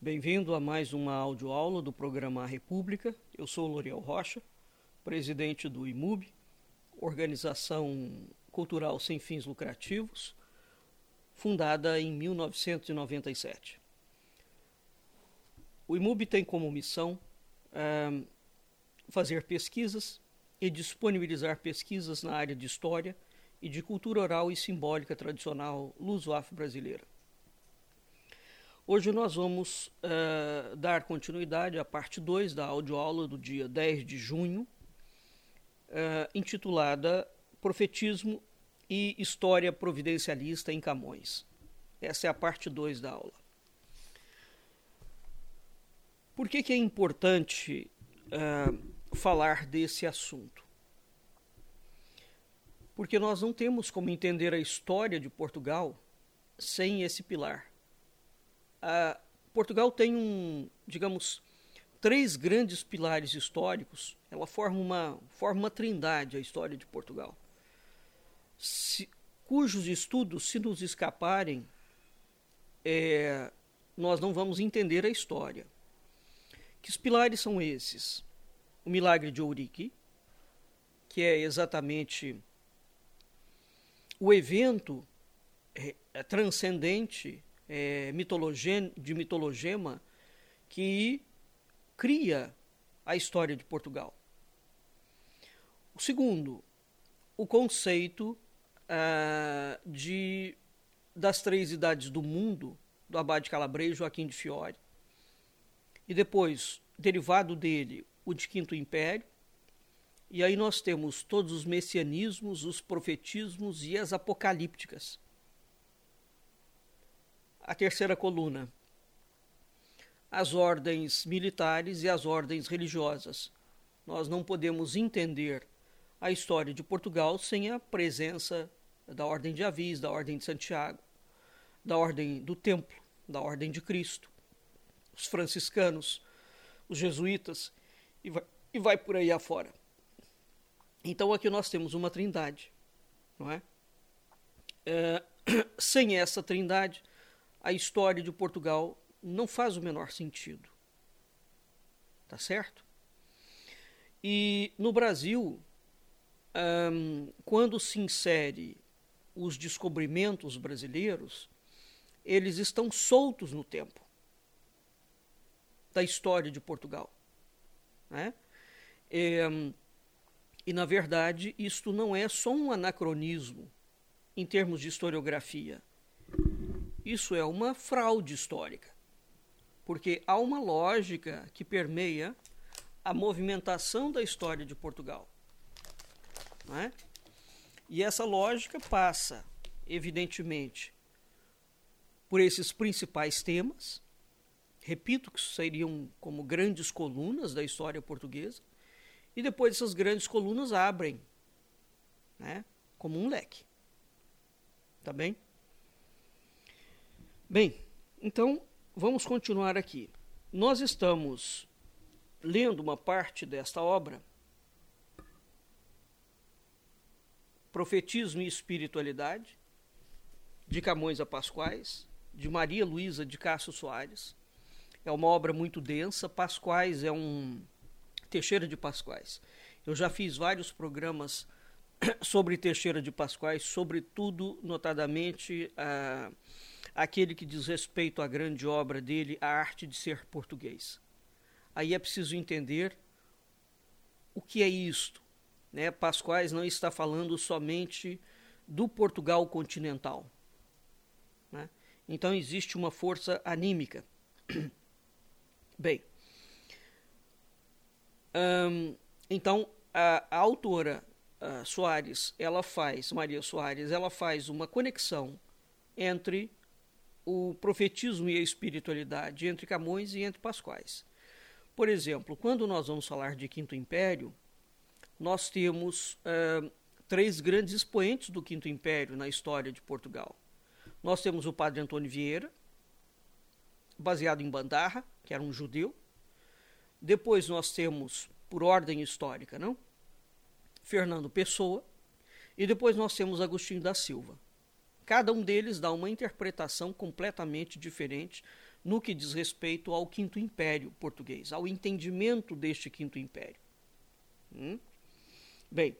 Bem-vindo a mais uma audioaula do programa A República. Eu sou Loriel Rocha, presidente do IMUB, Organização Cultural Sem Fins Lucrativos, fundada em 1997. O IMUB tem como missão fazer pesquisas e disponibilizar pesquisas na área de história e de cultura oral e simbólica tradicional luso-afro-brasileira. Hoje nós vamos dar continuidade à parte 2 da audioaula do dia 10 de junho, intitulada Profetismo e História Providencialista em Camões. Essa é a parte 2 da aula. Por que é importante falar desse assunto? Porque nós não temos como entender a história de Portugal sem esse pilar. Portugal tem três grandes pilares históricos. Ela forma uma trindade, a história de Portugal, cujos estudos, se nos escaparem, nós não vamos entender a história. Que os pilares são esses? O milagre de Ourique, que é exatamente o evento transcendente de mitologema que cria a história de Portugal. O segundo, o conceito das três idades do mundo, do Abade Calabres e Joaquim de Fiore. E depois, derivado dele, o de Quinto Império. E aí nós temos todos os messianismos, os profetismos e as apocalípticas. A terceira coluna, as ordens militares e as ordens religiosas. Nós não podemos entender a história de Portugal sem a presença da Ordem de Avis, da Ordem de Santiago, da Ordem do Templo, da Ordem de Cristo, os franciscanos, os jesuítas, e vai por aí afora. Então aqui nós temos uma trindade, não é? Sem essa trindade, a história de Portugal não faz o menor sentido. Tá certo? E no Brasil, quando se insere os descobrimentos brasileiros, eles estão soltos no tempo da história de Portugal, né? E, na verdade, isto não é só um anacronismo em termos de historiografia. Isso é uma fraude histórica, porque há uma lógica que permeia a movimentação da história de Portugal, não é? E essa lógica passa, evidentemente, por esses principais temas, repito que seriam como grandes colunas da história portuguesa, e depois essas grandes colunas abrem, né, como um leque. Tá bem? Bem, então vamos continuar aqui. Nós estamos lendo uma parte desta obra, Profetismo e Espiritualidade, de Camões a Pascoais, de Maria Luísa de Castro Soares. É uma obra muito densa. Pascoais é Teixeira de Pascoais. Eu já fiz vários programas sobre Teixeira de Pascoais, sobretudo, notadamente, aquele que diz respeito à grande obra dele, A Arte de Ser Português. Aí é preciso entender o que é isto, né? Pascoais não está falando somente do Portugal continental, né? Então existe uma força anímica. Bem, então a autora Maria Soares, ela faz uma conexão entre o profetismo e a espiritualidade, entre Camões e entre Pascoais. Por exemplo, quando nós vamos falar de Quinto Império, nós temos três grandes expoentes do Quinto Império na história de Portugal. Nós temos o padre Antônio Vieira, baseado em Bandarra, que era um judeu. Depois nós temos, por ordem histórica, não? Fernando Pessoa. E depois nós temos Agostinho da Silva. Cada um deles dá uma interpretação completamente diferente no que diz respeito ao Quinto Império português, ao entendimento deste Quinto Império. Bem,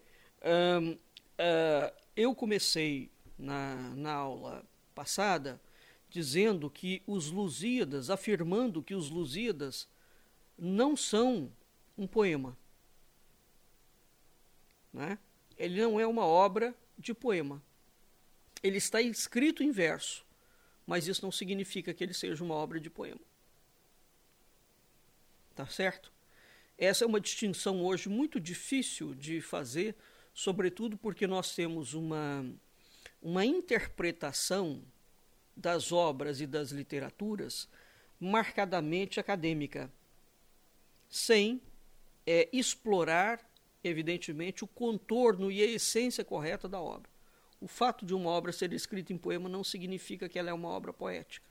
eu comecei na aula passada dizendo que os Lusíadas, afirmando que os Lusíadas não são um poema. Né? Ele não é uma obra de poema. Ele está escrito em verso, mas isso não significa que ele seja uma obra de poema. Tá certo? Essa é uma distinção hoje muito difícil de fazer, sobretudo porque nós temos uma interpretação das obras e das literaturas marcadamente acadêmica, sem explorar, evidentemente, o contorno e a essência correta da obra. O fato de uma obra ser escrita em poema não significa que ela é uma obra poética.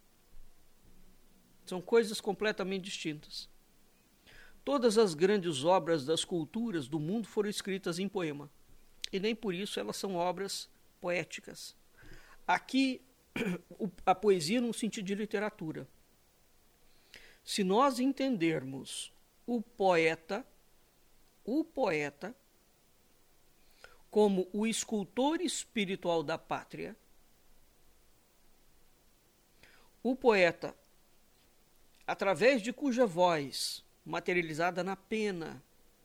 São coisas completamente distintas. Todas as grandes obras das culturas do mundo foram escritas em poema, e nem por isso elas são obras poéticas. Aqui, a poesia no sentido de literatura. Se nós entendermos o poeta como o escultor espiritual da pátria, o poeta, através de cuja voz, materializada na pena,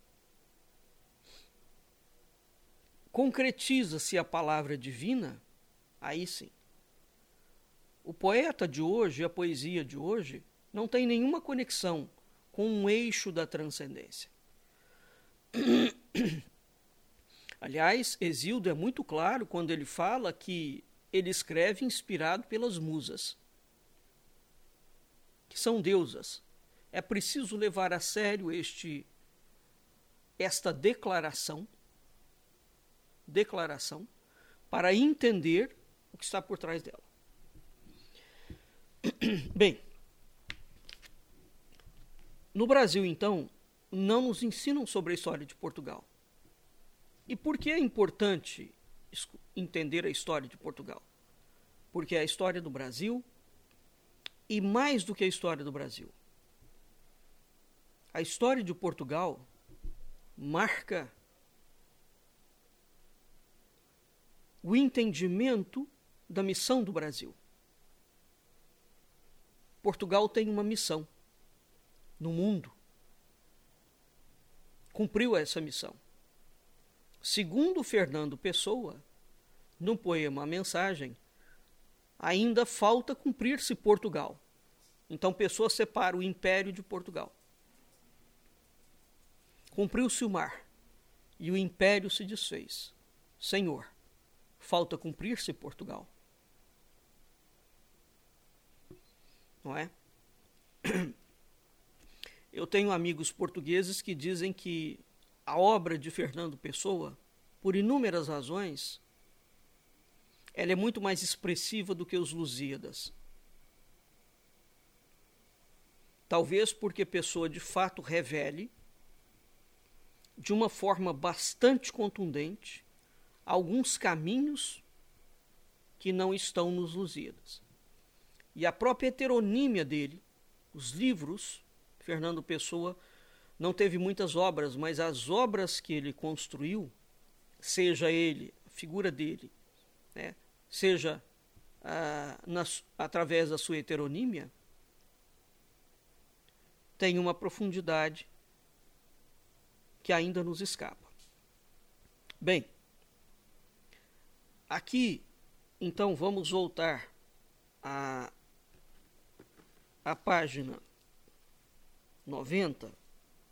concretiza-se a palavra divina, aí sim. O poeta de hoje, a poesia de hoje, não tem nenhuma conexão com um eixo da transcendência. Aliás, Hesíodo é muito claro quando ele fala que ele escreve inspirado pelas musas, que são deusas. É preciso levar a sério esta declaração para entender o que está por trás dela. Bem, no Brasil, então, não nos ensinam sobre a história de Portugal. E por que é importante entender a história de Portugal? Porque é a história do Brasil, e mais do que a história do Brasil. A história de Portugal marca o entendimento da missão do Brasil. Portugal tem uma missão no mundo. Cumpriu essa missão. Segundo Fernando Pessoa, no poema A Mensagem, ainda falta cumprir-se Portugal. Então Pessoa separa o Império de Portugal. Cumpriu-se o mar, e o Império se desfez. Senhor, falta cumprir-se Portugal. Não é? Eu tenho amigos portugueses que dizem que a obra de Fernando Pessoa, por inúmeras razões, ela é muito mais expressiva do que os Lusíadas. Talvez porque Pessoa de fato revele, de uma forma bastante contundente, alguns caminhos que não estão nos Lusíadas. E a própria heteronímia dele, os livros, Fernando Pessoa não teve muitas obras, mas as obras que ele construiu, seja ele, a figura dele, né, seja através da sua heteronímia, tem uma profundidade que ainda nos escapa. Bem, aqui, então, vamos voltar à página 90.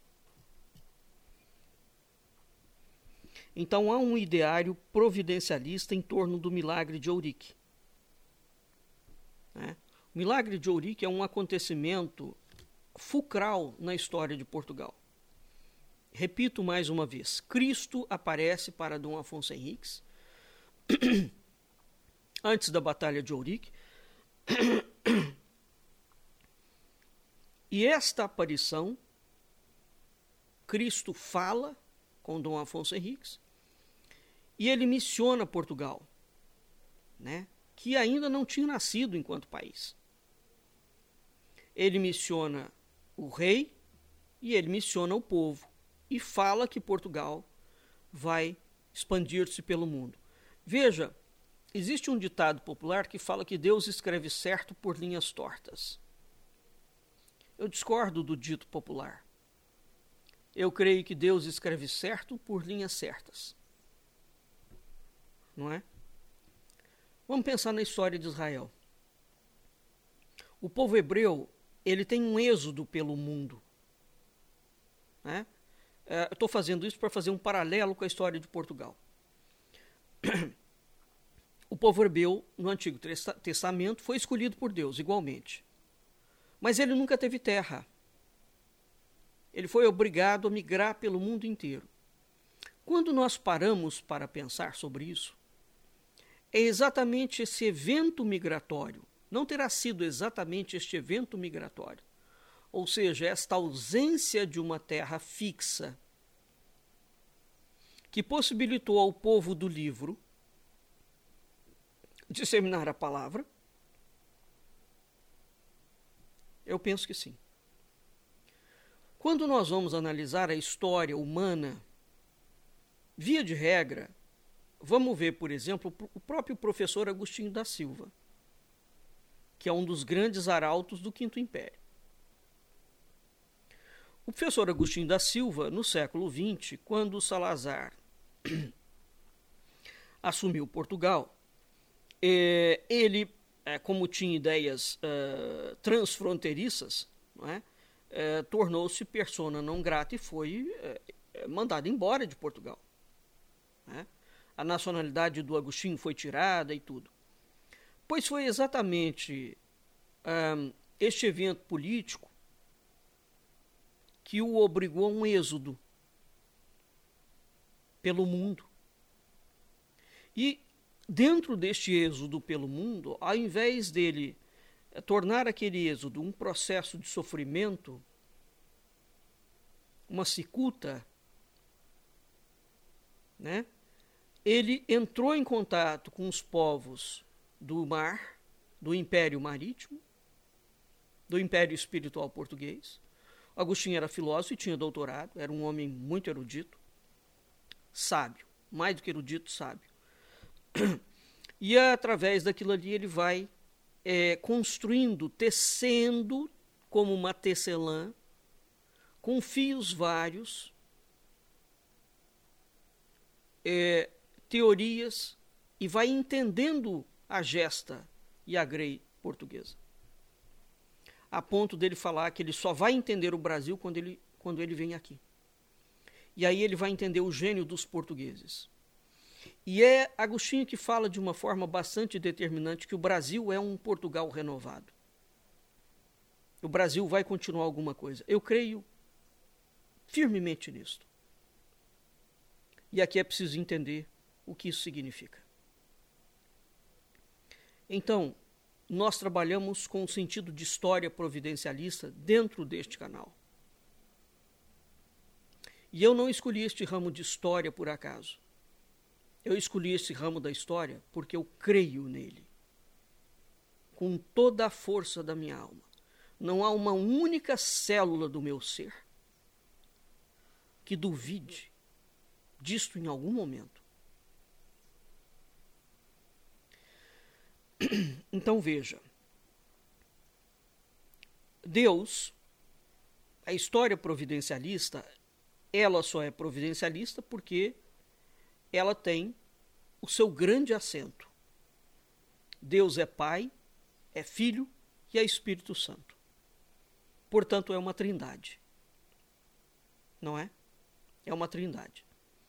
Então, há um ideário providencialista em torno do milagre de Ourique. O milagre de Ourique é um acontecimento fulcral na história de Portugal. Repito mais uma vez, Cristo aparece para Dom Afonso Henriques antes da Batalha de Ourique, e esta aparição, Cristo fala com Dom Afonso Henriques, e ele missiona Portugal, né, que ainda não tinha nascido enquanto país. ele missiona o rei e ele missiona o povo e fala que Portugal vai expandir-se pelo mundo. Veja, existe um ditado popular que fala que Deus escreve certo por linhas tortas. Eu discordo do dito popular. Eu creio que Deus escreve certo por linhas certas. Não é? Vamos pensar na história de Israel. O povo hebreu, ele tem um êxodo pelo mundo. Né? Eu estou fazendo isso para fazer um paralelo com a história de Portugal. O povo hebreu, no Antigo Testamento, foi escolhido por Deus, igualmente. Mas ele nunca teve terra. Ele foi obrigado a migrar pelo mundo inteiro. Quando nós paramos para pensar sobre isso, é exatamente esse evento migratório, não terá sido exatamente este evento migratório, ou seja, esta ausência de uma terra fixa, que possibilitou ao povo do livro disseminar a palavra? Eu penso que sim. Quando nós vamos analisar a história humana, via de regra, vamos ver, por exemplo, o próprio professor Agostinho da Silva, que é um dos grandes arautos do Quinto Império. O professor Agostinho da Silva, no século XX, quando Salazar assumiu Portugal, ele, como tinha ideias transfronteiriças, não é? Tornou-se persona não grata e foi mandado embora de Portugal. Né? A nacionalidade do Agostinho foi tirada e tudo. Pois foi exatamente este evento político que o obrigou a um êxodo pelo mundo. E dentro deste êxodo pelo mundo, ao invés dele tornar aquele êxodo um processo de sofrimento, uma cicuta, né? Ele entrou em contato com os povos do mar, do Império Marítimo, do Império Espiritual Português. Agostinho era filósofo e tinha doutorado, era um homem muito erudito, sábio, mais do que erudito, sábio. E através daquilo ali ele vai construindo, tecendo como uma tecelã, com fios vários, teorias, e vai entendendo a gesta e a grei portuguesa. A ponto dele falar que ele só vai entender o Brasil quando ele vem aqui. E aí ele vai entender o gênio dos portugueses. E é Agostinho que fala de uma forma bastante determinante que o Brasil é um Portugal renovado. O Brasil vai continuar alguma coisa. Eu creio firmemente nisto. E aqui é preciso entender o que isso significa. Então, nós trabalhamos com o sentido de história providencialista dentro deste canal. E eu não escolhi este ramo de história por acaso. Eu escolhi esse ramo da história porque eu creio nele, com toda a força da minha alma. Não há uma única célula do meu ser que duvide disto em algum momento. Então veja, Deus, a história providencialista, ela só é providencialista porque ela tem o seu grande acento. Deus é Pai, é Filho e é Espírito Santo. Portanto, é uma trindade. Não é? É uma trindade.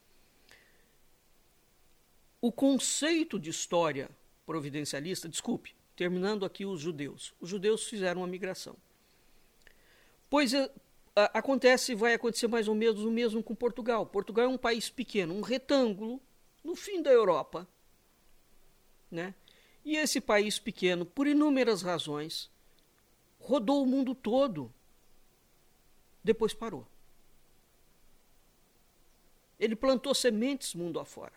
O conceito de história providencialista, desculpe, terminando aqui os judeus. Os judeus fizeram uma migração. Pois vai acontecer mais ou menos o mesmo com Portugal. Portugal é um país pequeno, um retângulo no fim da Europa, né? E esse país pequeno, por inúmeras razões, rodou o mundo todo, depois parou. Ele plantou sementes mundo afora.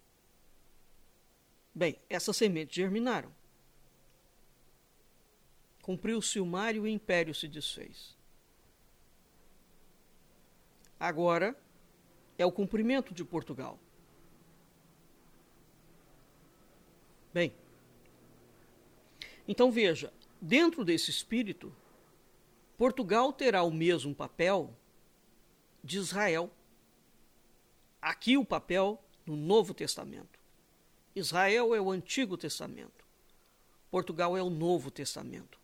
Bem, essas sementes germinaram. Cumpriu-se o mar e o império se desfez. Agora é o cumprimento de Portugal. Bem, então veja, dentro desse espírito, Portugal terá o mesmo papel de Israel. Aqui o papel no Novo Testamento. Israel é o Antigo Testamento. Portugal é o Novo Testamento.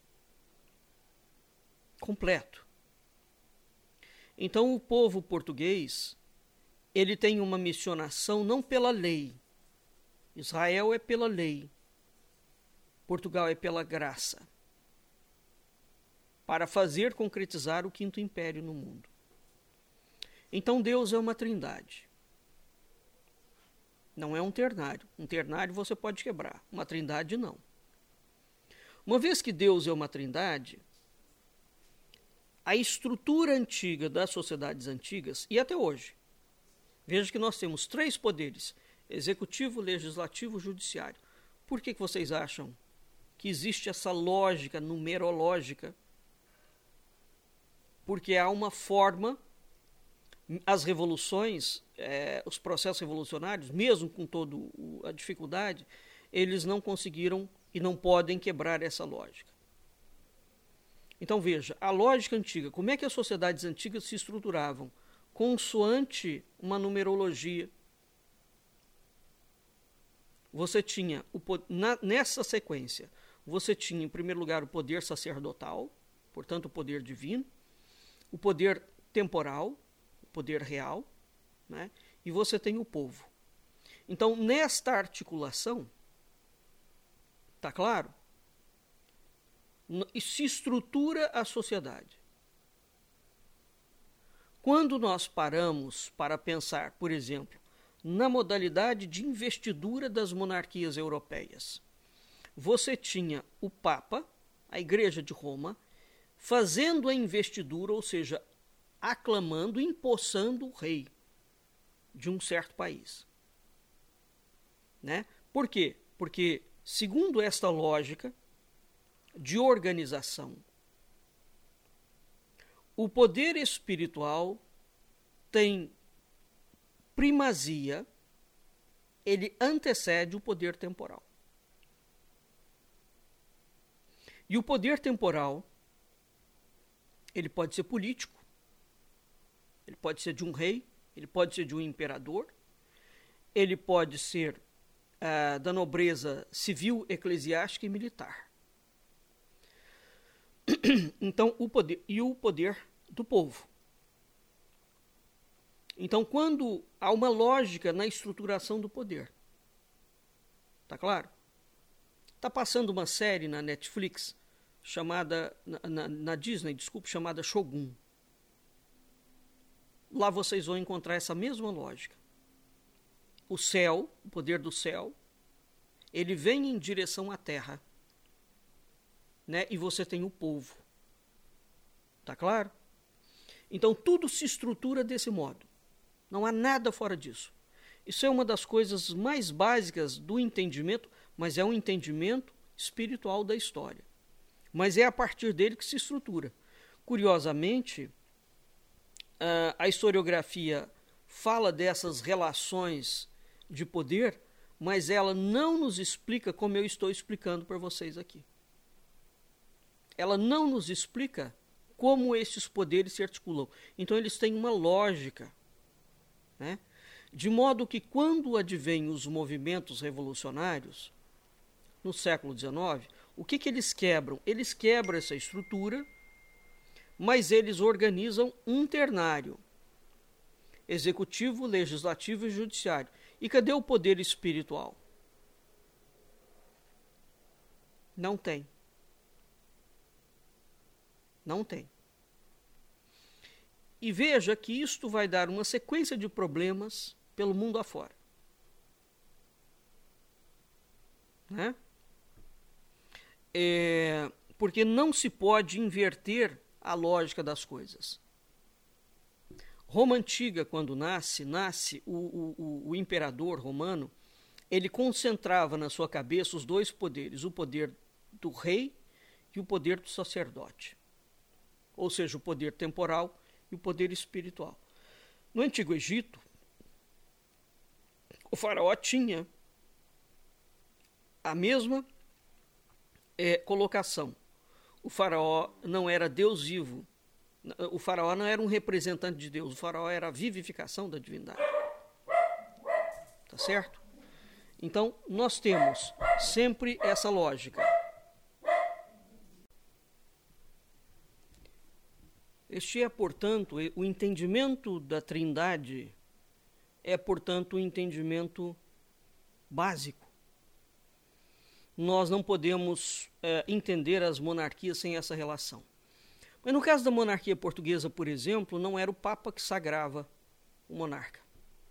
Completo. Então o povo português, ele tem uma missionação não pela lei. Israel é pela lei. Portugal é pela graça. Para fazer concretizar o quinto império no mundo. Então Deus é uma trindade. Não é um ternário. Um ternário você pode quebrar. Uma trindade não. Uma vez que Deus é uma trindade, a estrutura antiga das sociedades antigas, e até hoje, veja que nós temos 3 poderes, executivo, legislativo e judiciário. Por que vocês acham que existe essa lógica numerológica? Porque há uma forma, as revoluções, os processos revolucionários, mesmo com toda a dificuldade, eles não conseguiram e não podem quebrar essa lógica. Então veja, a lógica antiga, como é que as sociedades antigas se estruturavam? Consoante uma numerologia. Você tinha, nessa sequência, você tinha em primeiro lugar o poder sacerdotal, portanto o poder divino, o poder temporal, o poder real, né? E você tem o povo. Então, nesta articulação, está claro? Se estrutura a sociedade. Quando nós paramos para pensar, por exemplo, na modalidade de investidura das monarquias europeias, você tinha o Papa, a Igreja de Roma, fazendo a investidura, ou seja, aclamando, empossando o rei de um certo país. Né? Por quê? Porque, segundo esta lógica de organização, o poder espiritual tem primazia, ele antecede o poder temporal. E o poder temporal, ele pode ser político, ele pode ser de um rei, ele pode ser de um imperador, ele pode ser da nobreza civil, eclesiástica e militar. Então, o poder do povo. Então, quando há uma lógica na estruturação do poder, tá claro? Tá passando uma série na Netflix chamada, na Disney, chamada Shogun. Lá vocês vão encontrar essa mesma lógica. O céu, o poder do céu, ele vem em direção à terra, né? E você tem o povo. Tá claro? Então tudo se estrutura desse modo. Não há nada fora disso. Isso é uma das coisas mais básicas do entendimento, mas é um entendimento espiritual da história. Mas é a partir dele que se estrutura. Curiosamente, a historiografia fala dessas relações de poder, mas ela não nos explica como eu estou explicando para vocês aqui. Ela não nos explica como esses poderes se articulam. Então eles têm uma lógica, né? De modo que quando advêm os movimentos revolucionários, no século XIX, o que eles quebram? Eles quebram essa estrutura, mas eles organizam um ternário, executivo, legislativo e judiciário. E cadê o poder espiritual? Não tem. Não tem. E veja que isto vai dar uma sequência de problemas pelo mundo afora. Né? Porque não se pode inverter a lógica das coisas. Roma Antiga, quando nasce o imperador romano, ele concentrava na sua cabeça os 2 poderes, o poder do rei e o poder do sacerdote, ou seja, o poder temporal e o poder espiritual. No Antigo Egito, o faraó tinha a mesma colocação. O faraó não era Deus vivo, o faraó não era um representante de Deus, o faraó era a vivificação da divindade. Tá certo? Então, nós temos sempre essa lógica. Este é, portanto, o entendimento da Trindade é, portanto, um entendimento básico. Nós não podemos entender as monarquias sem essa relação. Mas no caso da monarquia portuguesa, por exemplo, não era o Papa que sagrava o monarca.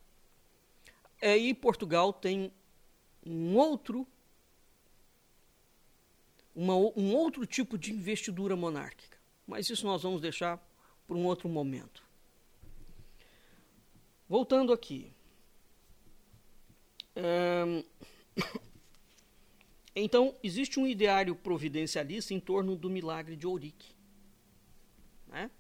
E Portugal tem um outro tipo de investidura monárquica. Mas isso nós vamos deixar para um outro momento. Voltando aqui. Então, existe um ideário providencialista em torno do milagre de Ourique. Né?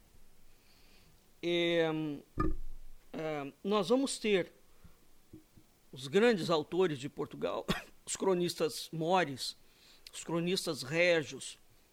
Nós vamos ter os grandes autores de Portugal, os cronistas mores, os cronistas régios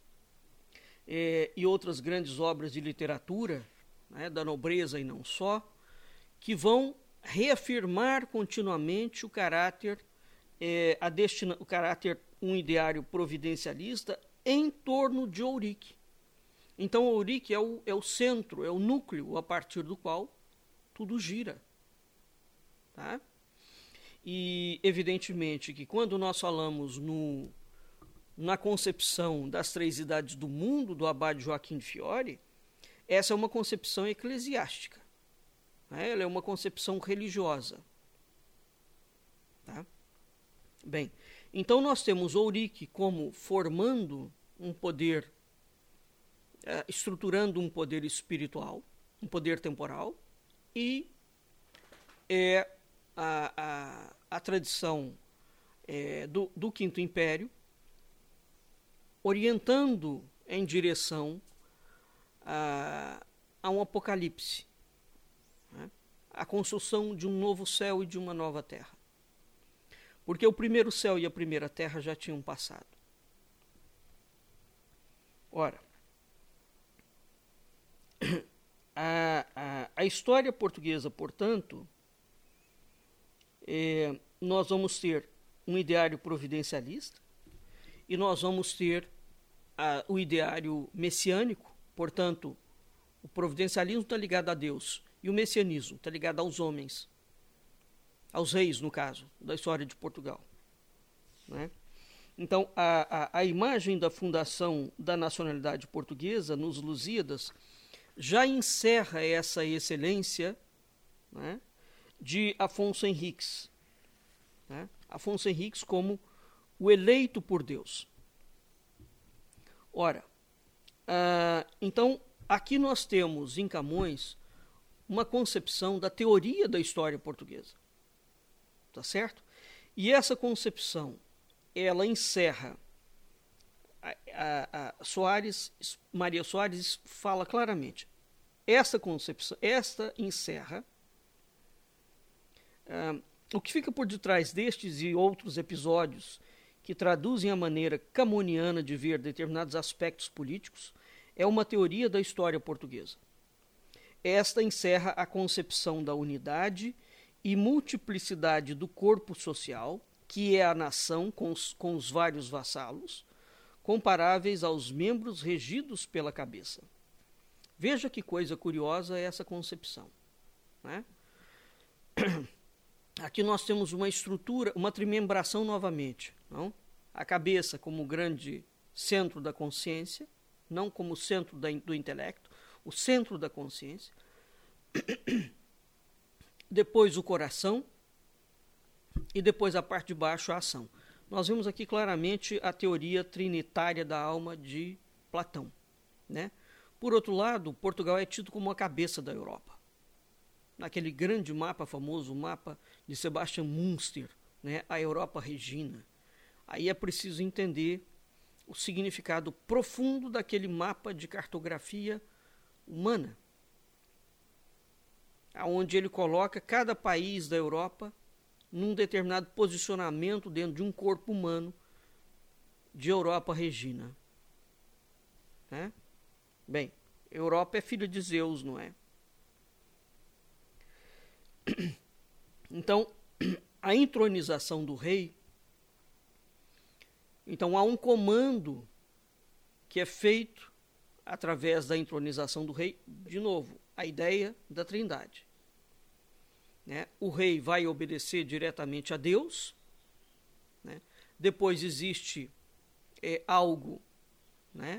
e outras grandes obras de literatura, né, da nobreza e não só, que vão reafirmar continuamente o caráter, o caráter um ideário providencialista em torno de Ourique. Então, Ourique é o centro, é o núcleo a partir do qual tudo gira. Tá? E, evidentemente, que quando nós falamos na concepção das três idades do mundo, do abade Joaquim de Fiore, essa é uma concepção eclesiástica. Né? Ela é uma concepção religiosa. Tá? Bem, então nós temos Ourique como formando um poder, estruturando um poder espiritual, um poder temporal, e a tradição do Quinto Império, orientando em direção a um apocalipse, né? A construção de um novo céu e de uma nova terra. Porque o primeiro céu e a primeira terra já tinham passado. Ora, a história portuguesa, portanto, nós vamos ter um ideário providencialista e nós vamos ter o ideário messiânico, portanto, o providencialismo está ligado a Deus e o messianismo está ligado aos homens, aos reis, no caso, da história de Portugal. Né? Então, a imagem da fundação da nacionalidade portuguesa nos Lusíadas já encerra essa excelência, né, de Afonso Henriques. Né? Afonso Henriques como o eleito por Deus. Ora, então, aqui nós temos em Camões uma concepção da teoria da história portuguesa. Tá certo? E essa concepção, ela encerra, Maria Soares fala claramente, essa concepção, esta encerra, o que fica por detrás destes e outros episódios que traduzem a maneira camoniana de ver determinados aspectos políticos, é uma teoria da história portuguesa. Esta encerra a concepção da unidade e multiplicidade do corpo social, que é a nação com os vários vassalos, comparáveis aos membros regidos pela cabeça. Veja que coisa curiosa é essa concepção. Né? Aqui nós temos uma estrutura, uma trimembração novamente. Não? A cabeça como grande centro da consciência, não como centro do intelecto, o centro da consciência. Depois o coração e depois a parte de baixo a ação. Nós vemos aqui claramente a teoria trinitária da alma de Platão. Né? Por outro lado, Portugal é tido como a cabeça da Europa. Naquele grande mapa famoso, o mapa de Sebastian Münster, né? A Europa Regina. Aí é preciso entender o significado profundo daquele mapa de cartografia humana, onde ele coloca cada país da Europa num determinado posicionamento dentro de um corpo humano de Europa Regina. Né? Bem, Europa é filha de Zeus, não é? Então, a entronização do rei, então há um comando que é feito através da entronização do rei, de novo, a ideia da Trindade. Né? O rei vai obedecer diretamente a Deus, né? Depois existe algo, né?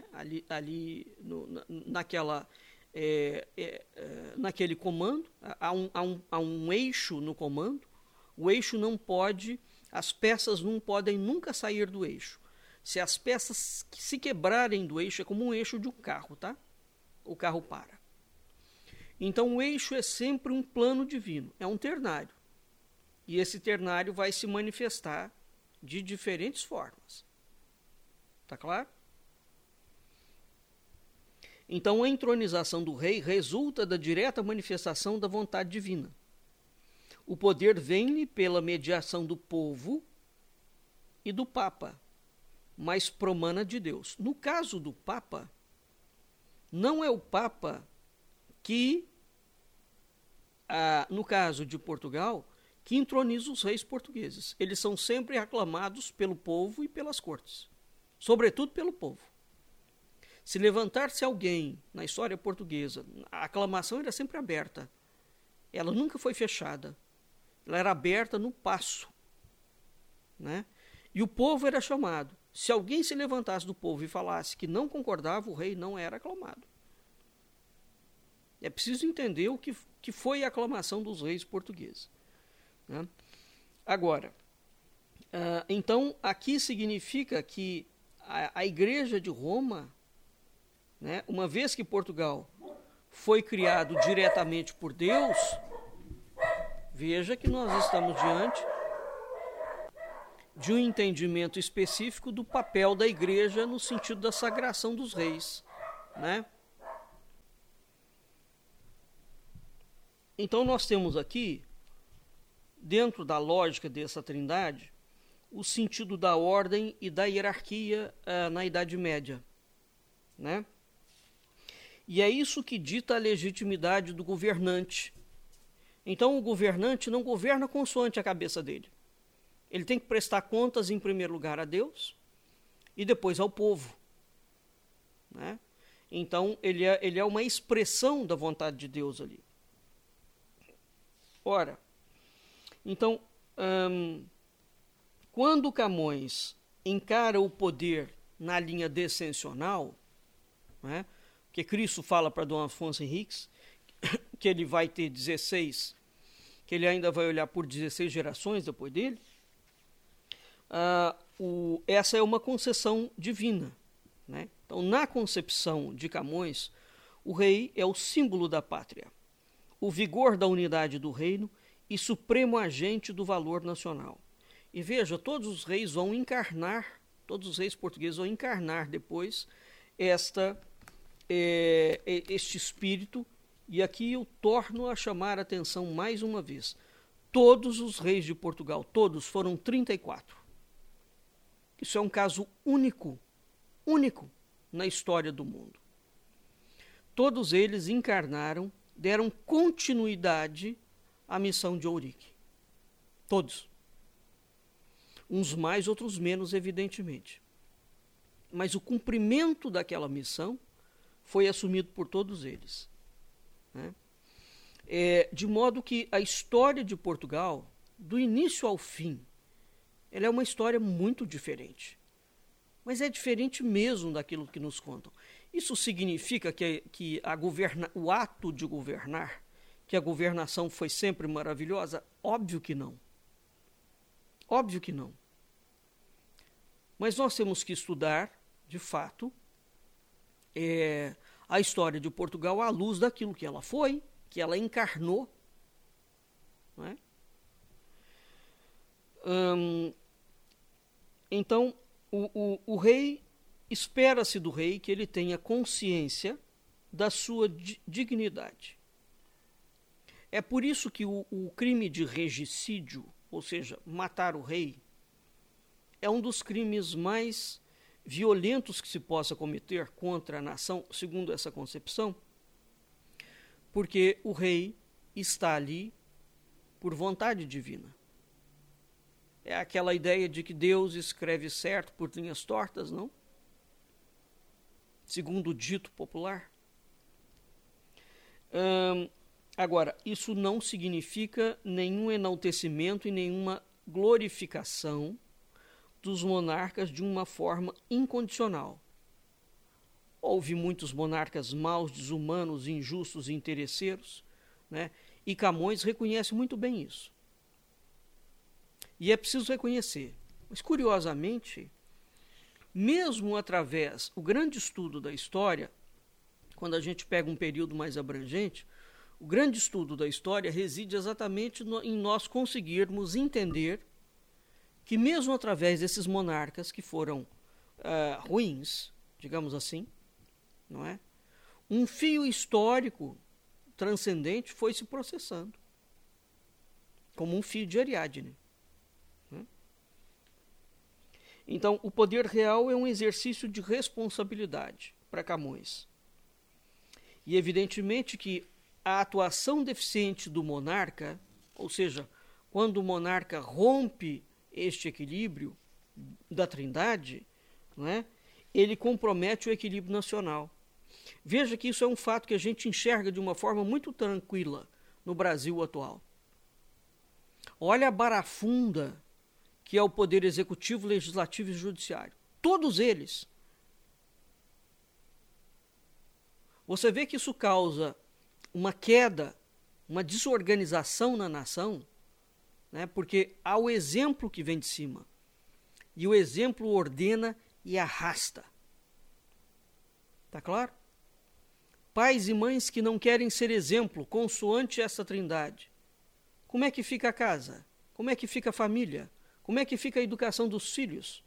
Naquele comando, há um eixo no comando. O eixo não pode, as peças não podem nunca sair do eixo. Se as peças se quebrarem do eixo, é como um eixo de um carro, tá? O carro para. Então o eixo é sempre um plano divino, é um ternário. E esse ternário vai se manifestar de diferentes formas. Tá claro? Então a entronização do rei resulta da direta manifestação da vontade divina. O poder vem-lhe pela mediação do povo e do Papa, mas promana de Deus. No caso do Papa, não é o Papa que, no caso de Portugal, que entroniza os reis portugueses. Eles são sempre aclamados pelo povo e pelas cortes, sobretudo pelo povo. Se levantar-se alguém na história portuguesa, a aclamação era sempre aberta. Ela nunca foi fechada. Ela era aberta no passo. Né? E o povo era chamado. Se alguém se levantasse do povo e falasse que não concordava, o rei não era aclamado. É preciso entender o que foi a aclamação dos reis portugueses. Né? Agora, então, aqui significa que a Igreja de Roma, né, uma vez que Portugal foi criado diretamente por Deus, veja que nós estamos diante de um entendimento específico do papel da Igreja no sentido da sagração dos reis. Né? Então nós temos aqui, dentro da lógica dessa trindade, o sentido da ordem e da hierarquia na Idade Média. Né? E é isso que dita a legitimidade do governante. Então o governante não governa consoante a cabeça dele. Ele tem que prestar contas, em primeiro lugar, a Deus e depois ao povo. Né? Então ele é uma expressão da vontade de Deus ali. Ora, então, quando Camões encara o poder na linha descensional, né, que Cristo fala para Dom Afonso Henriques, que ele vai ter 16, que ele ainda vai olhar por 16 gerações depois dele, essa é uma concessão divina. Né? Então, na concepção de Camões, o rei é o símbolo da pátria, o vigor da unidade do reino e supremo agente do valor nacional. E veja, todos os reis vão encarnar, todos os reis portugueses vão encarnar depois este espírito, e aqui eu torno a chamar a atenção mais uma vez. Todos os reis de Portugal, todos, foram 34. Isso é um caso único na história do mundo. Todos eles encarnaram, deram continuidade à missão de Ourique. Todos. Uns mais, outros menos, evidentemente. Mas o cumprimento daquela missão foi assumido por todos eles. Né? De modo que a história de Portugal, do início ao fim, ela é uma história muito diferente. Mas é diferente mesmo daquilo que nos contam. Isso significa que o ato de governar, que a governação foi sempre maravilhosa? Óbvio que não. Óbvio que não. Mas nós temos que estudar, de fato, a história de Portugal à luz daquilo que ela foi, que ela encarnou. Não é? Então, o rei espera-se do rei que ele tenha consciência da sua dignidade. É por isso que o crime de regicídio, ou seja, matar o rei, é um dos crimes mais violentos que se possa cometer contra a nação, segundo essa concepção, porque o rei está ali por vontade divina. É aquela ideia de que Deus escreve certo por linhas tortas, não? Segundo o dito popular. Agora, isso não significa nenhum enaltecimento e nenhuma glorificação dos monarcas de uma forma incondicional. Houve muitos monarcas maus, desumanos, injustos e interesseiros, né? E Camões reconhece muito bem isso. E é preciso reconhecer. Mas, curiosamente, mesmo através do grande estudo da história, quando a gente pega um período mais abrangente, o grande estudo da história reside exatamente em nós conseguirmos entender que mesmo através desses monarcas que foram ruins, digamos assim, não é? Um fio histórico transcendente foi se processando, como um fio de Ariadne. Né? Então, o poder real é um exercício de responsabilidade para Camões. E evidentemente que a atuação deficiente do monarca, ou seja, quando o monarca rompe este equilíbrio da Trindade, né, ele compromete o equilíbrio nacional. Veja que isso é um fato que a gente enxerga de uma forma muito tranquila no Brasil atual. Olha a barafunda que é o poder executivo, legislativo e judiciário. Todos eles. Você vê que isso causa uma queda, uma desorganização na nação, né? Porque há o exemplo que vem de cima. E o exemplo ordena e arrasta. Tá claro? Pais e mães que não querem ser exemplo, consoante essa trindade. Como é que fica a casa? Como é que fica a família? Como é que fica a educação dos filhos?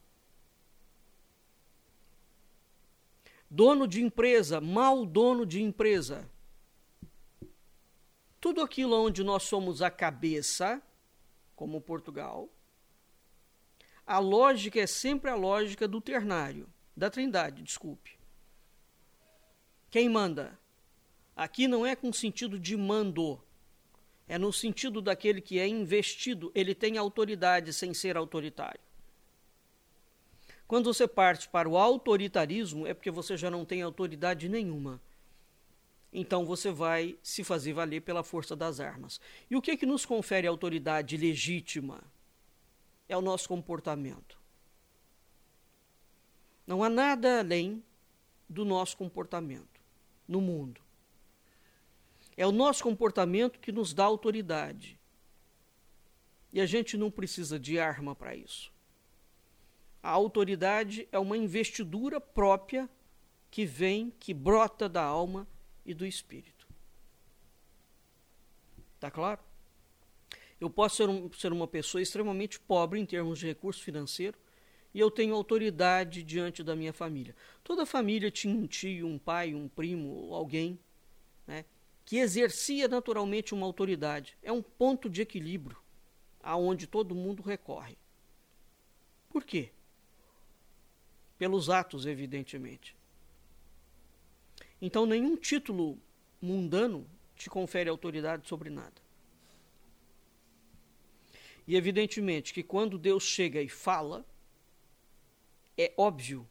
Dono de empresa, mau dono de empresa. Tudo aquilo onde nós somos a cabeça, como Portugal, a lógica é sempre a lógica do ternário, da trindade, desculpe. Quem manda? Aqui não é com sentido de mando, é no sentido daquele que é investido, ele tem autoridade sem ser autoritário. Quando você parte para o autoritarismo, é porque você já não tem autoridade nenhuma. Então você vai se fazer valer pela força das armas. E o que nos confere autoridade legítima? É o nosso comportamento. Não há nada além do nosso comportamento no mundo. É o nosso comportamento que nos dá autoridade. E a gente não precisa de arma para isso. A autoridade é uma investidura própria que vem, que brota da alma e do espírito. Tá claro? Eu posso ser uma pessoa extremamente pobre em termos de recurso financeiro e eu tenho autoridade diante da minha família. Toda família tinha um tio, um pai, um primo, alguém, né, que exercia naturalmente uma autoridade. É um ponto de equilíbrio aonde todo mundo recorre. Por quê? Pelos atos, evidentemente. Então, nenhum título mundano te confere autoridade sobre nada. E, evidentemente, que quando Deus chega e fala, é óbvio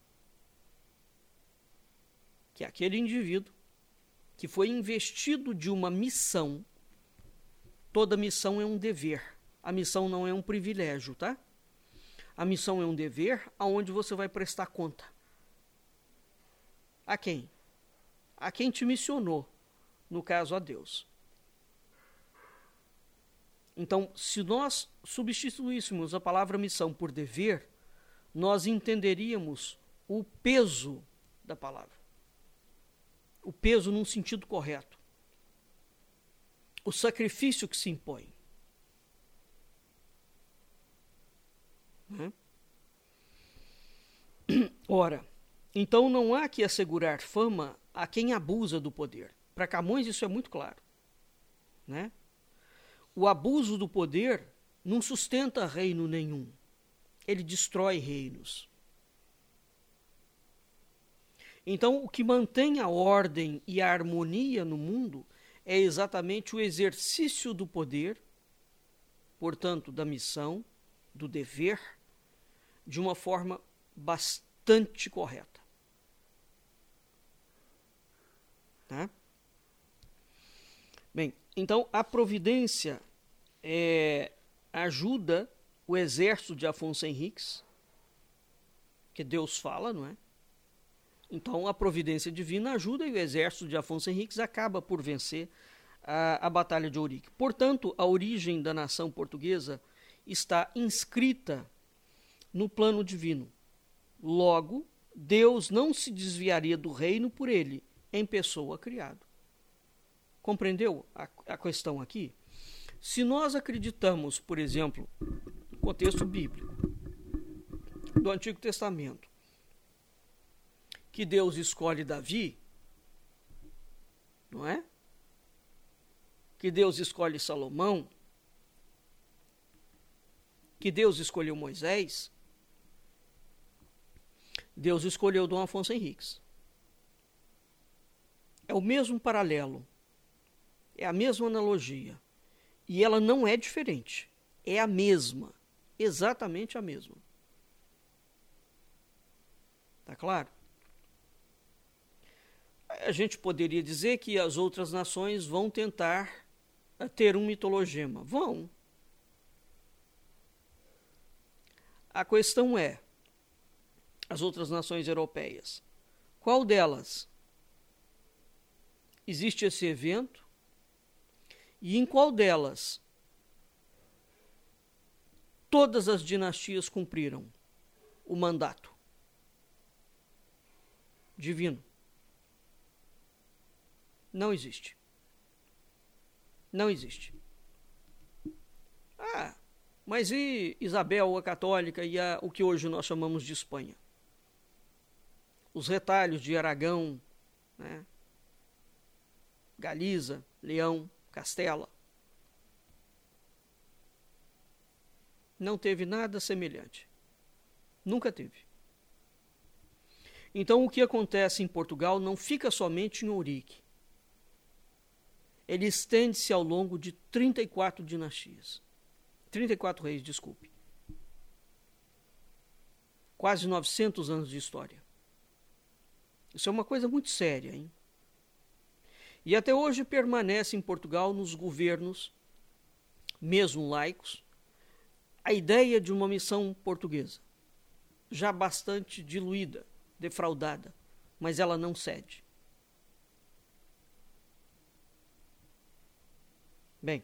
que aquele indivíduo que foi investido de uma missão, toda missão é um dever. A missão não é um privilégio, tá? A missão é um dever aonde você vai prestar conta. A quem? A quem te missionou, no caso a Deus. Então, se nós substituíssemos a palavra missão por dever, nós entenderíamos o peso da palavra. O peso num sentido correto. O sacrifício que se impõe. Ora, Então não há que assegurar fama a quem abusa do poder. Para Camões isso é muito claro, né? O abuso do poder não sustenta reino nenhum. Ele destrói reinos. Então, o que mantém a ordem e a harmonia no mundo é exatamente o exercício do poder, portanto, da missão, do dever, de uma forma bastante correta. Tá? Bem, então a providência ajuda o exército de Afonso Henriques, que Deus fala, não é? Então a providência divina ajuda e o exército de Afonso Henriques acaba por vencer a Batalha de Ourique. Portanto, a origem da nação portuguesa está inscrita no plano divino. Logo, Deus não se desviaria do reino por ele, em pessoa criado. Compreendeu a questão aqui? Se nós acreditamos, por exemplo, no contexto bíblico do Antigo Testamento, que Deus escolhe Davi, não é? Que Deus escolhe Salomão, que Deus escolheu Moisés, Deus escolheu Dom Afonso Henriques. É o mesmo paralelo, é a mesma analogia, e ela não é diferente, é a mesma, exatamente a mesma. Tá claro? A gente poderia dizer que as outras nações vão tentar ter um mitologema. Vão. A questão é, as outras nações europeias, qual delas existe esse evento e em qual delas todas as dinastias cumpriram o mandato divino? Não existe. Não existe. Mas e Isabel, a católica, e o que hoje nós chamamos de Espanha? Os retalhos de Aragão, né? Galiza, Leão, Castela. Não teve nada semelhante. Nunca teve. Então, o que acontece em Portugal não fica somente em Ourique. Ele estende-se ao longo de 34 dinastias. 34 reis, desculpe. Quase 900 anos de história. Isso é uma coisa muito séria, hein? E até hoje permanece em Portugal, nos governos, mesmo laicos, a ideia de uma missão portuguesa, já bastante diluída, defraudada, mas ela não cede. Bem,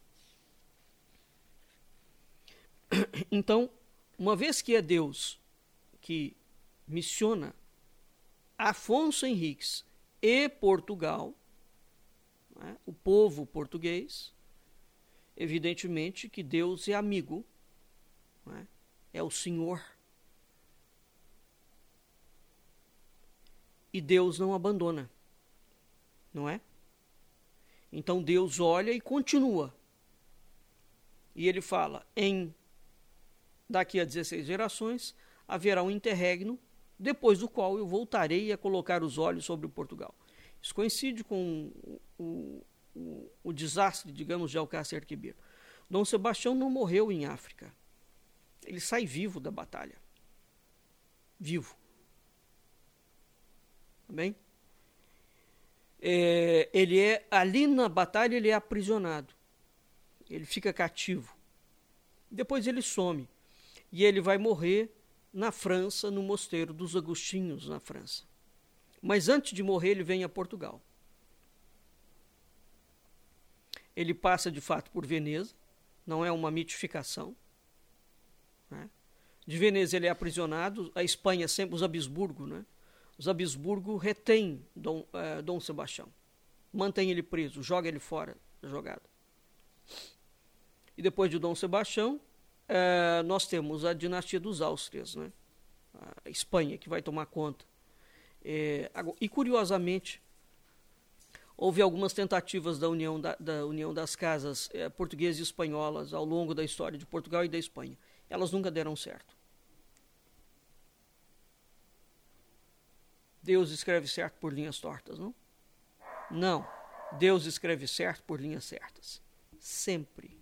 então, uma vez que é Deus que missiona Afonso Henriques e Portugal, né, o povo português, evidentemente que Deus é amigo, né, é o Senhor. E Deus não abandona, não é? Então Deus olha e continua. E ele fala, daqui a 16 gerações, haverá um interregno, depois do qual eu voltarei a colocar os olhos sobre Portugal. Isso coincide com o desastre, digamos, de Alcácer Quibir. Dom Sebastião não morreu em África. Ele sai vivo da batalha. Vivo. Tá bem? Ali na batalha ele é aprisionado, ele fica cativo, depois ele some e ele vai morrer na França, no mosteiro dos Agostinhos na França, mas antes de morrer ele vem a Portugal. Ele passa de fato por Veneza, não é uma mitificação, né? De Veneza ele é aprisionado, a Espanha sempre, os Habsburgo, né? Os Habsburgo retêm Dom Sebastião, mantém ele preso, joga ele fora da jogada. E depois de Dom Sebastião, nós temos a dinastia dos Áustrias, né? A Espanha, que vai tomar conta E, curiosamente, houve algumas tentativas da união das casas portuguesas e espanholas ao longo da história de Portugal e da Espanha. Elas nunca deram certo. Deus escreve certo por linhas tortas, não? Não. Deus escreve certo por linhas certas. Sempre.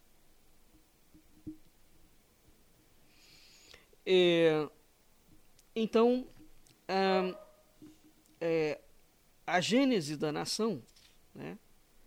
Então, a gênese da nação, né,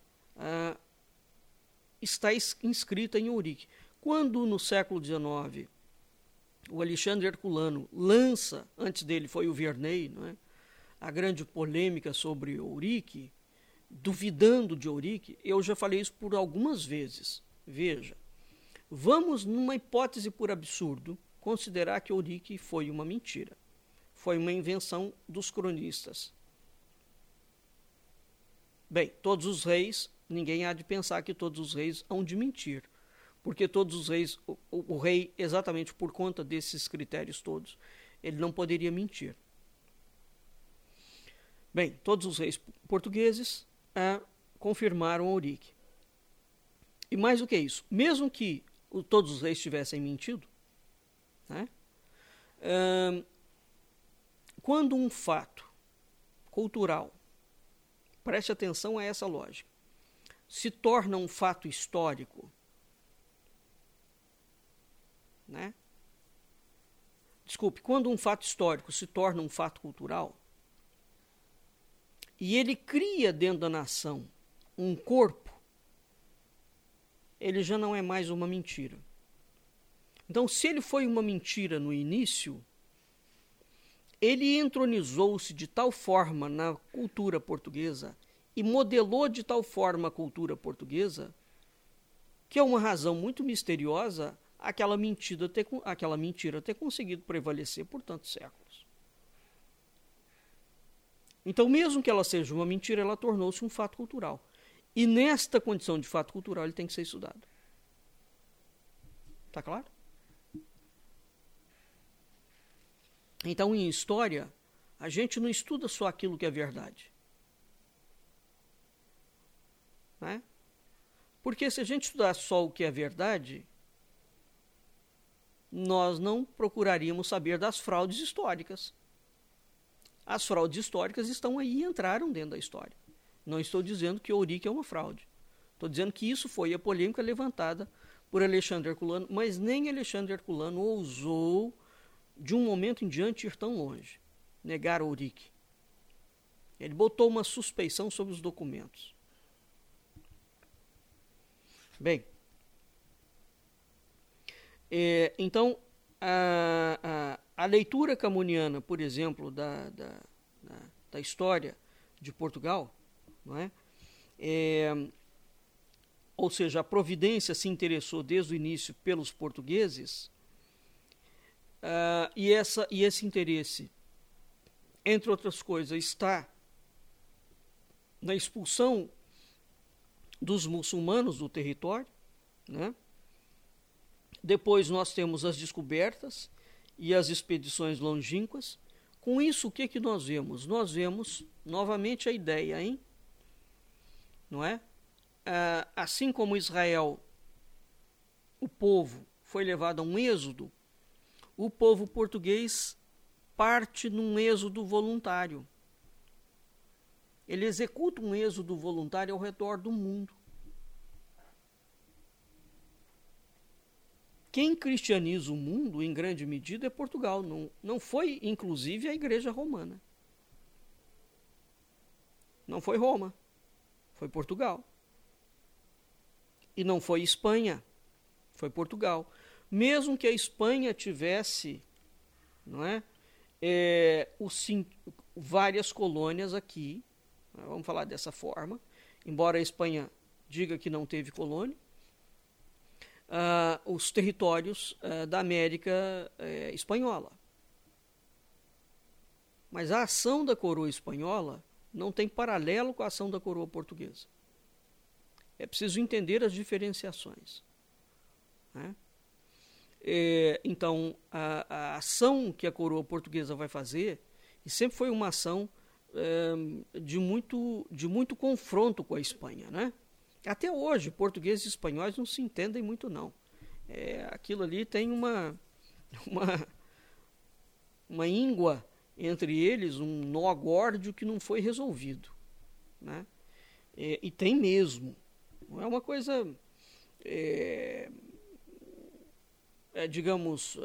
está inscrita em Eurique. Quando, no século XIX, o Alexandre Herculano lança, antes dele foi o Verney, não é, a grande polêmica sobre Eurique, duvidando de Eurique, eu já falei isso por algumas vezes. Veja, vamos, numa hipótese por absurdo, considerar que Eurique foi uma mentira. Foi uma invenção dos cronistas. Bem, todos os reis, ninguém há de pensar que todos os reis hão de mentir, porque todos os reis, o rei, exatamente por conta desses critérios todos, ele não poderia mentir. Bem, todos os reis portugueses confirmaram Eurique. E mais do que isso, mesmo que todos os reis tivessem mentido, né, quando um fato cultural, preste atenção a essa lógica, se torna um fato histórico, né? Desculpe, quando um fato histórico se torna um fato cultural, e ele cria dentro da nação um corpo, ele já não é mais uma mentira. Então, se ele foi uma mentira no início, ele entronizou-se de tal forma na cultura portuguesa e modelou de tal forma a cultura portuguesa que é uma razão muito misteriosa aquela mentira ter conseguido prevalecer por tantos séculos. Então, mesmo que ela seja uma mentira, ela tornou-se um fato cultural. E nesta condição de fato cultural, ele tem que ser estudado. Está claro? Então, em história, a gente não estuda só aquilo que é verdade. Né? Porque se a gente estudar só o que é verdade, nós não procuraríamos saber das fraudes históricas. As fraudes históricas estão aí e entraram dentro da história. Não estou dizendo que Eurique é uma fraude. Estou dizendo que isso foi a polêmica levantada por Alexandre Herculano, mas nem Alexandre Herculano ousou, de um momento em diante, ir tão longe, negar Eurique. Ele botou uma suspeição sobre os documentos. Bem, então, a leitura camoniana, por exemplo, da história de Portugal, não é? Ou seja, a providência se interessou desde o início pelos portugueses, e esse interesse, entre outras coisas, está na expulsão dos muçulmanos do território, né? Depois nós temos as descobertas e as expedições longínquas. Com isso, o que nós vemos? Nós vemos novamente a ideia, não é? Assim como Israel, o povo, foi levado a um êxodo, o povo português parte num êxodo voluntário. Ele executa um êxodo voluntário ao redor do mundo. Quem cristianiza o mundo, em grande medida, é Portugal. Não foi, inclusive, a Igreja Romana. Não foi Roma. Foi Portugal. E não foi Espanha. Foi Portugal. Mesmo que a Espanha tivesse, não é, várias colônias aqui, vamos falar dessa forma, embora a Espanha diga que não teve colônia, os territórios da América espanhola. Mas a ação da coroa espanhola não tem paralelo com a ação da coroa portuguesa. É preciso entender as diferenciações, né? Então, a ação que a coroa portuguesa vai fazer, E sempre foi uma ação de muito confronto com a Espanha, né? Até hoje, portugueses e espanhóis não se entendem muito, não. Aquilo ali tem uma íngua entre eles, um nó górdio que não foi resolvido, né? E tem mesmo. Não é uma coisa, digamos,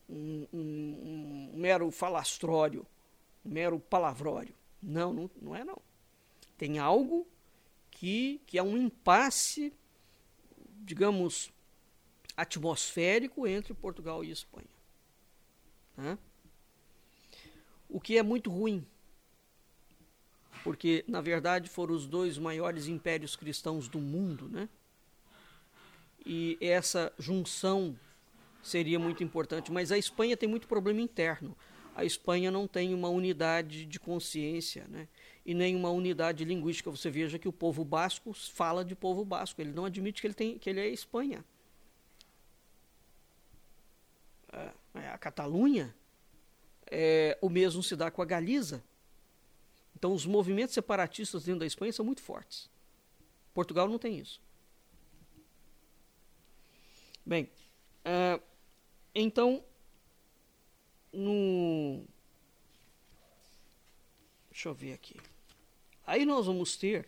um mero falastrório, um mero palavrório. Não é não. Tem algo que é um impasse, digamos, atmosférico entre Portugal e Espanha, né? O que é muito ruim, porque, na verdade, foram os dois maiores impérios cristãos do mundo, né? E essa junção seria muito importante. Mas a Espanha tem muito problema interno. A Espanha não tem uma unidade de consciência, né? E nem uma unidade linguística. Você veja que o povo basco fala de povo basco. Ele não admite que ele é Espanha. A Catalunha, o mesmo se dá com a Galiza. Então, os movimentos separatistas dentro da Espanha são muito fortes. Portugal não tem isso. Bem, então, deixa eu ver aqui. Aí nós vamos ter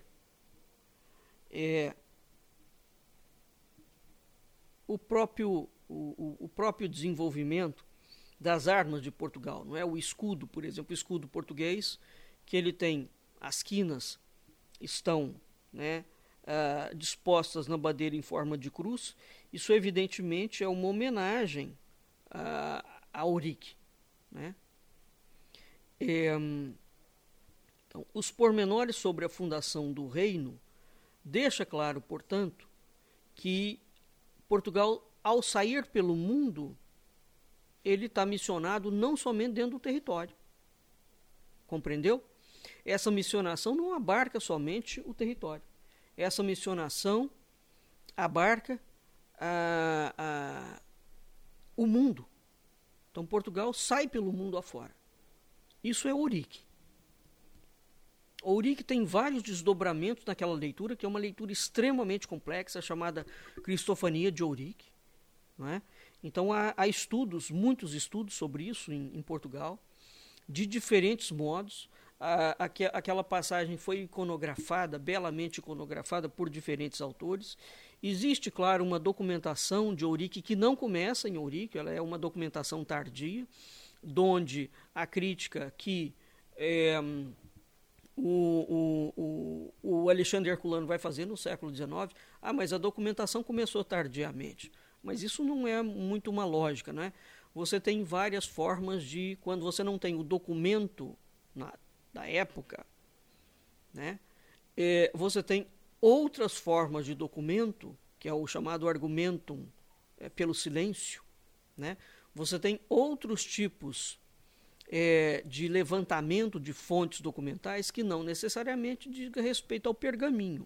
o próprio desenvolvimento das armas de Portugal. Não é? O escudo, por exemplo, o escudo português, que ele tem as quinas estão, né, dispostas na bandeira em forma de cruz. Isso evidentemente é uma homenagem a Auric, né? Então, os pormenores sobre a fundação do reino deixa claro, portanto, que Portugal, ao sair pelo mundo, ele está missionado não somente dentro do território. Compreendeu? Essa missionação não abarca somente o território. Essa missionação abarca o mundo. Então, Portugal sai pelo mundo afora. Isso é Ourique. Ourique tem vários desdobramentos naquela leitura, que é uma leitura extremamente complexa, chamada Cristofania de Ourique, não é? Então, há estudos, muitos estudos sobre isso em Portugal, de diferentes modos. Aquela passagem foi iconografada, belamente iconografada por diferentes autores. Existe, claro, uma documentação de Ourique que não começa em Ourique, ela é uma documentação tardia, donde a crítica que o Alexandre Herculano vai fazer no século XIX, mas a documentação começou tardiamente. Mas isso não é muito uma lógica, né? Você tem várias formas de, quando você não tem o documento da época, né? Você tem outras formas de documento, que é o chamado argumentum pelo silêncio, né? Você tem outros tipos de levantamento de fontes documentais que não necessariamente digam respeito ao pergaminho.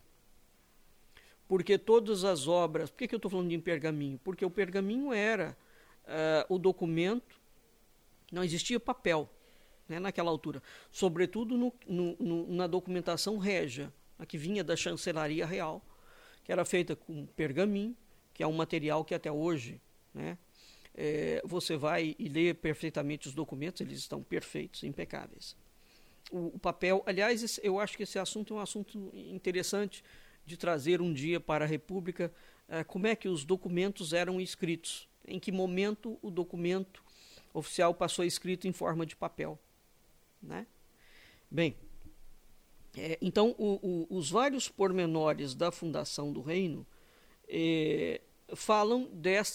Porque todas as obras... Por que eu estou falando de pergaminho? Porque o pergaminho era o documento, não existia papel, né, naquela altura. Sobretudo na documentação régia, a que vinha da chancelaria real, que era feita com pergaminho, que é um material que até hoje, né, você vai e lê perfeitamente os documentos, eles estão perfeitos, impecáveis. O papel, aliás, eu acho que esse assunto é um assunto interessante de trazer um dia para a República, como é que os documentos eram escritos, em que momento o documento oficial passou escrito em forma de papel, né? Bem, então os vários pormenores da fundação do reino falam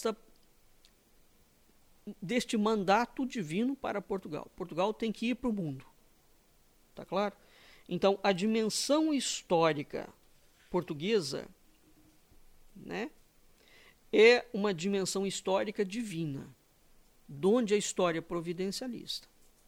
deste mandato divino para Portugal. Portugal tem que ir para o mundo, tá claro? Então, a dimensão histórica portuguesa, né, é uma dimensão histórica divina, donde a história providencialista.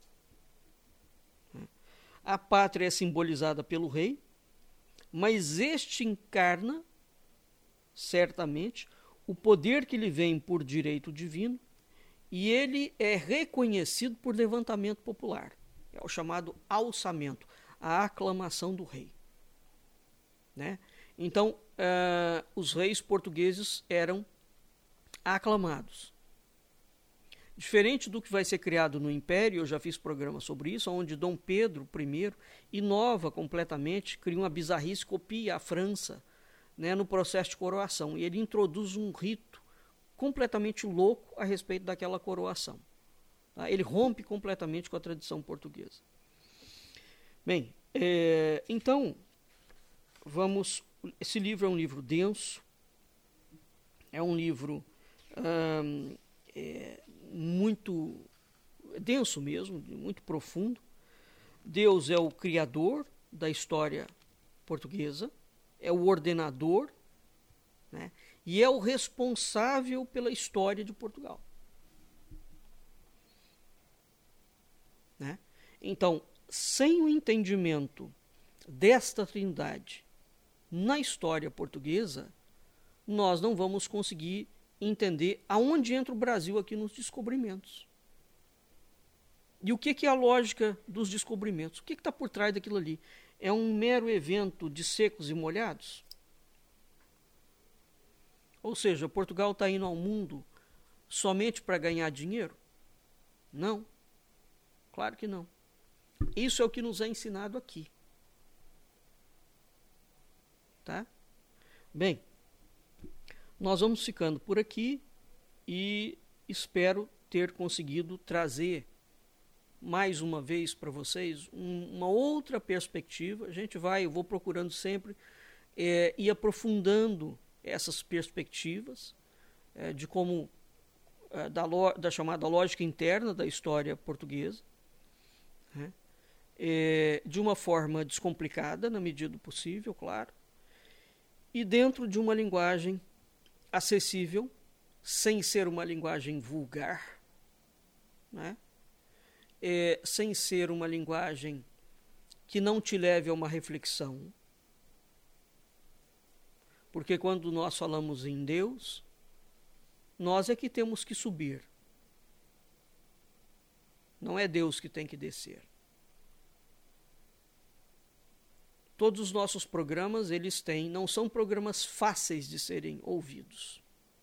A pátria é simbolizada pelo rei, mas este encarna, certamente, o poder que lhe vem por direito divino, e ele é reconhecido por levantamento popular. É o chamado alçamento, a aclamação do rei. Né? Então, os reis portugueses eram aclamados. Diferente do que vai ser criado no Império, eu já fiz programa sobre isso, onde Dom Pedro I inova completamente, cria uma bizarrice, copia a França, né, no processo de coroação. E ele introduz um rito completamente louco a respeito daquela coroação. Tá? Ele rompe completamente com a tradição portuguesa. Bem, então, esse livro é um livro denso, é um livro muito denso mesmo, muito profundo. Deus é o criador da história portuguesa, é o ordenador, né, e é o responsável pela história de Portugal. Né? Então, sem o entendimento desta trindade na história portuguesa, nós não vamos conseguir entender aonde entra o Brasil aqui nos descobrimentos. E o que é a lógica dos descobrimentos? O que está por trás daquilo ali? É um mero evento de secos e molhados? Ou seja, Portugal está indo ao mundo somente para ganhar dinheiro? Não. Claro que não. Isso é o que nos é ensinado aqui. Tá? Bem, nós vamos ficando por aqui e espero ter conseguido trazer mais uma vez para vocês uma outra perspectiva. Eu vou procurando sempre ir aprofundando essas perspectivas de como da chamada lógica interna da história portuguesa, né? De uma forma descomplicada, na medida do possível, claro, e dentro de uma linguagem acessível, sem ser uma linguagem vulgar, né? Sem ser uma linguagem que não te leve a uma reflexão. Porque quando nós falamos em Deus, nós é que temos que subir. Não é Deus que tem que descer. Todos os nossos programas, não são programas fáceis de serem ouvidos.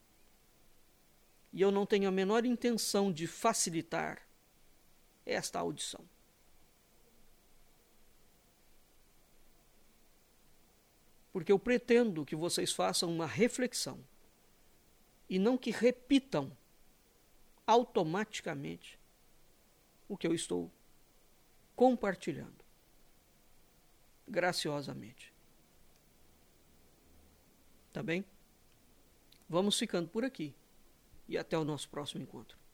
E eu não tenho a menor intenção de facilitar esta audição. Porque eu pretendo que vocês façam uma reflexão e não que repitam automaticamente o que eu estou compartilhando graciosamente. Tá bem? Vamos ficando por aqui e até o nosso próximo encontro.